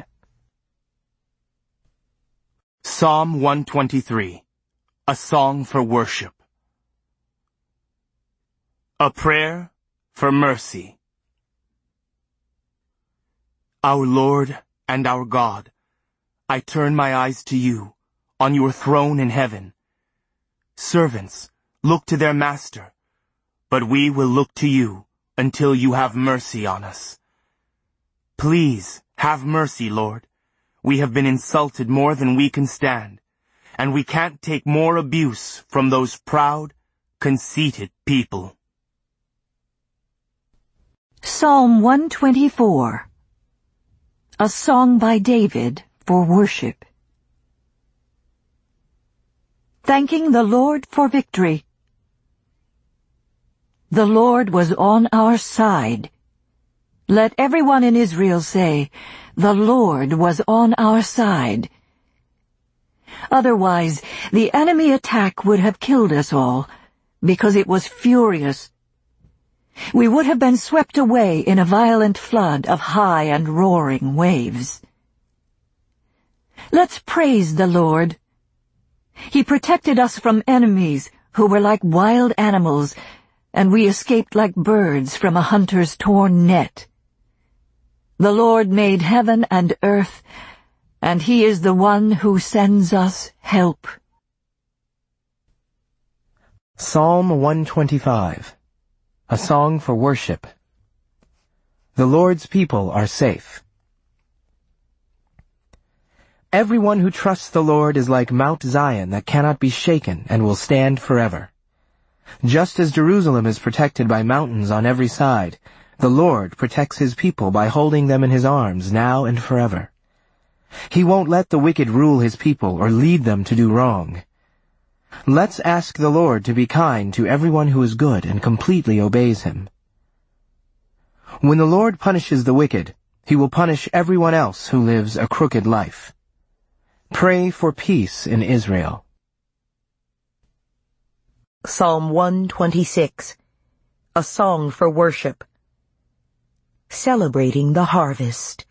Psalm 123, a song for worship. A prayer for mercy. Our Lord and our God, I turn my eyes to you, on your throne in heaven. Servants look to their master, but we will look to you until you have mercy on us. Please have mercy, Lord. We have been insulted more than we can stand, and we can't take more abuse from those proud, conceited people. Psalm 124, a song by David for worship. Thanking the Lord for victory. The Lord was on our side. Let everyone in Israel say, "The Lord was on our side." Otherwise, the enemy attack would have killed us all, because it was furious. We would have been swept away in a violent flood of high and roaring waves. Let's praise the Lord. He protected us from enemies who were like wild animals, and we escaped like birds from a hunter's torn net. The Lord made heaven and earth, and he is the one who sends us help. Psalm 125, a song for worship. The Lord's people are safe. Everyone who trusts the Lord is like Mount Zion that cannot be shaken and will stand forever. Just as Jerusalem is protected by mountains on every side, the Lord protects his people by holding them in his arms now and forever. He won't let the wicked rule his people or lead them to do wrong. Let's ask the Lord to be kind to everyone who is good and completely obeys him. When the Lord punishes the wicked, he will punish everyone else who lives a crooked life. Pray for peace in Israel. Psalm 126, a song for worship. Celebrating the harvest.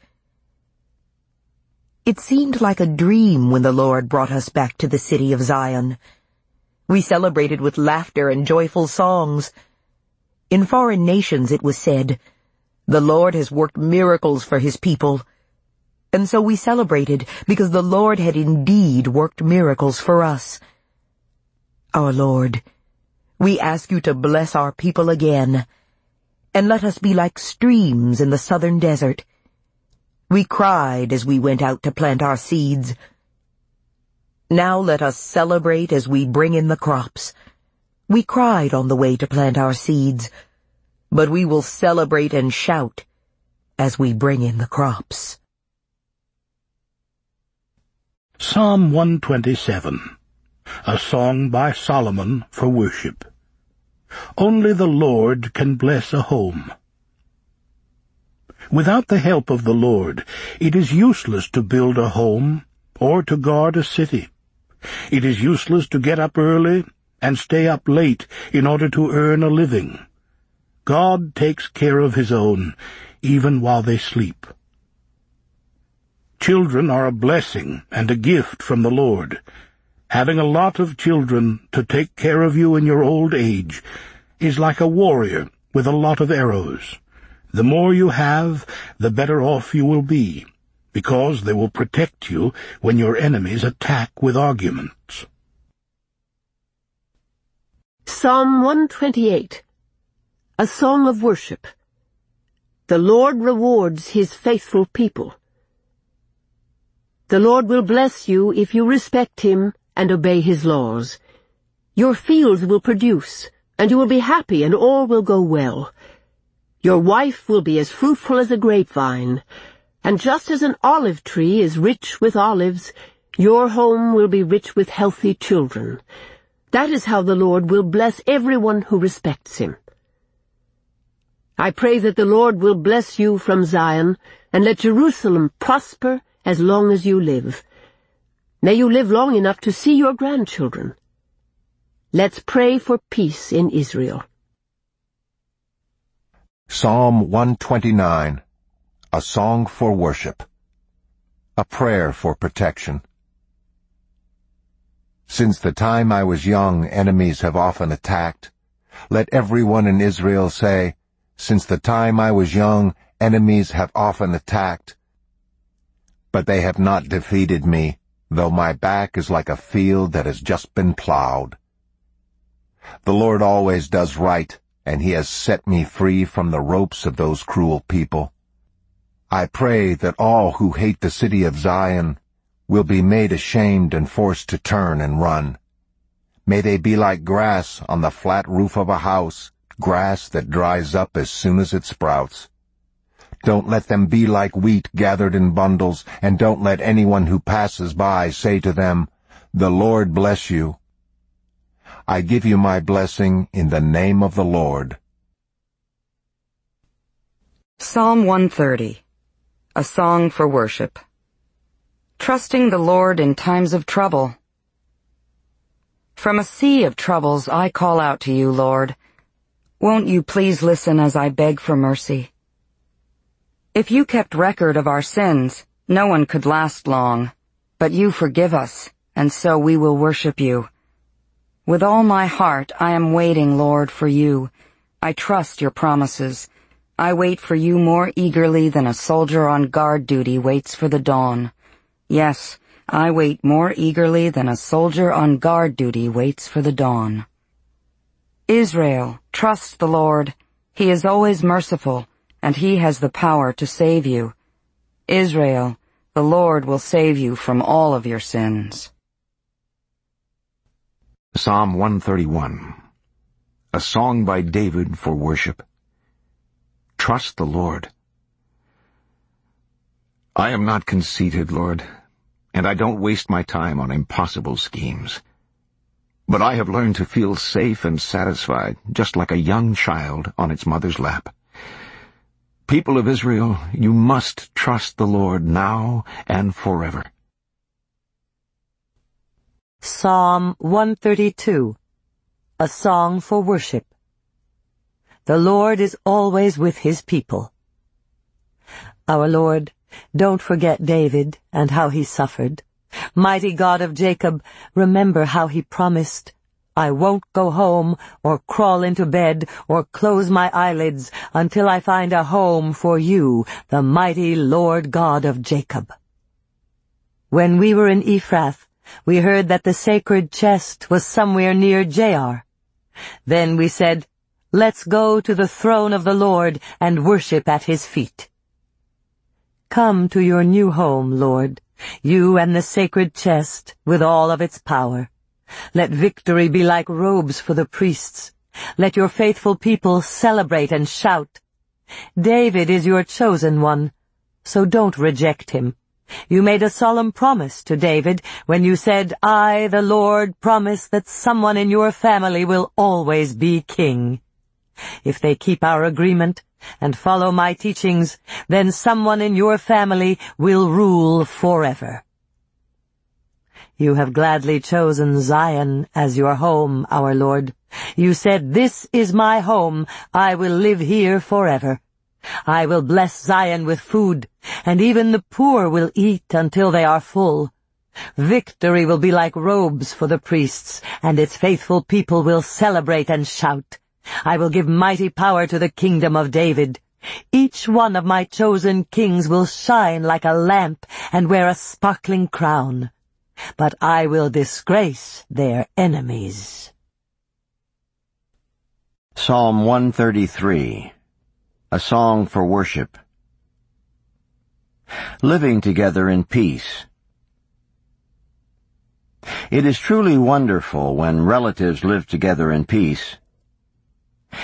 It seemed like a dream when the Lord brought us back to the city of Zion. We celebrated with laughter and joyful songs. In foreign nations it was said, "The Lord has worked miracles for his people." And so we celebrated because the Lord had indeed worked miracles for us. Our Lord, we ask you to bless our people again, and let us be like streams in the southern desert. We cried as we went out to plant our seeds. Now let us celebrate as we bring in the crops. We cried on the way to plant our seeds, but we will celebrate and shout as we bring in the crops. Psalm 127, a song by Solomon for worship. Only the Lord can bless a home. Without the help of the Lord, it is useless to build a home or to guard a city. It is useless to get up early and stay up late in order to earn a living. God takes care of his own, even while they sleep. Children are a blessing and a gift from the Lord. Having a lot of children to take care of you in your old age is like a warrior with a lot of arrows. The more you have, the better off you will be, because they will protect you when your enemies attack with arguments. Psalm 128, a song of worship. The Lord rewards his faithful people. The Lord will bless you if you respect him and obey his laws. Your fields will produce, and you will be happy, and all will go well. Your wife will be as fruitful as a grapevine, and just as an olive tree is rich with olives, your home will be rich with healthy children. That is how the Lord will bless everyone who respects him. I pray that the Lord will bless you from Zion, and let Jerusalem prosper as long as you live. May you live long enough to see your grandchildren. Let's pray for peace in Israel. Psalm 129, a song for worship. A prayer for protection. Since the time I was young, enemies have often attacked. Let everyone in Israel say, since the time I was young, enemies have often attacked. But they have not defeated me, though my back is like a field that has just been plowed. The Lord always does right, and he has set me free from the ropes of those cruel people. I pray that all who hate the city of Zion will be made ashamed and forced to turn and run. May they be like grass on the flat roof of a house, grass that dries up as soon as it sprouts. Don't let them be like wheat gathered in bundles, and don't let anyone who passes by say to them, "The Lord bless you." I give you my blessing in the name of the Lord. Psalm 130, a song for worship. Trusting the Lord in times of trouble. From a sea of troubles I call out to you, Lord. Won't you please listen as I beg for mercy? If you kept record of our sins, no one could last long. But you forgive us, and so we will worship you. With all my heart I am waiting, Lord, for you. I trust your promises. I wait for you more eagerly than a soldier on guard duty waits for the dawn. Yes, I wait more eagerly than a soldier on guard duty waits for the dawn. Israel, trust the Lord. He is always merciful, and he has the power to save you. Israel, the Lord will save you from all of your sins. Psalm 131, a song by David for worship. Trust the Lord. I am not conceited, Lord, and I don't waste my time on impossible schemes. But I have learned to feel safe and satisfied, just like a young child on its mother's lap. People of Israel, you must trust the Lord now and forever. Psalm 132, a song for worship. The Lord is always with his people. Our Lord, don't forget David and how he suffered. Mighty God of Jacob, remember how he promised, I won't go home or crawl into bed or close my eyelids until I find a home for you, the mighty Lord God of Jacob. When we were in Ephrath, we heard that the sacred chest was somewhere near Jaar. Then we said, let's go to the throne of the Lord and worship at his feet. Come to your new home, Lord, you and the sacred chest with all of its power. Let victory be like robes for the priests. Let your faithful people celebrate and shout. David is your chosen one, so don't reject him. You made a solemn promise to David when you said, I, the Lord, promise that someone in your family will always be king. If they keep our agreement and follow my teachings, then someone in your family will rule forever. You have gladly chosen Zion as your home, our Lord. You said, this is my home, I will live here forever. I will bless Zion with food, and even the poor will eat until they are full. Victory will be like robes for the priests, and its faithful people will celebrate and shout. I will give mighty power to the kingdom of David. Each one of my chosen kings will shine like a lamp and wear a sparkling crown. But I will disgrace their enemies. Psalm 133, a song for worship. Living together in peace. It is truly wonderful when relatives live together in peace.